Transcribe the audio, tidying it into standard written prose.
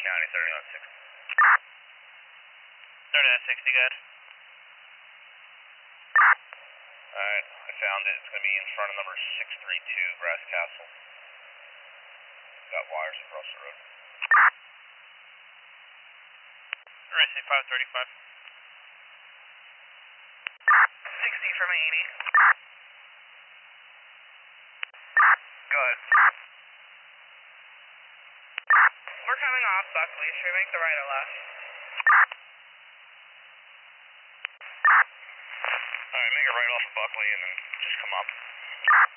County, 30 on 60. 30 on 60, good. Alright, I found it. It's going to be in front of number 632, Grass Castle. Got wires across the road. Racing 535. 60 from 80. Go ahead. We're coming off Buckley. Should we make the right or left? Alright, make it right off of Buckley and then just come up.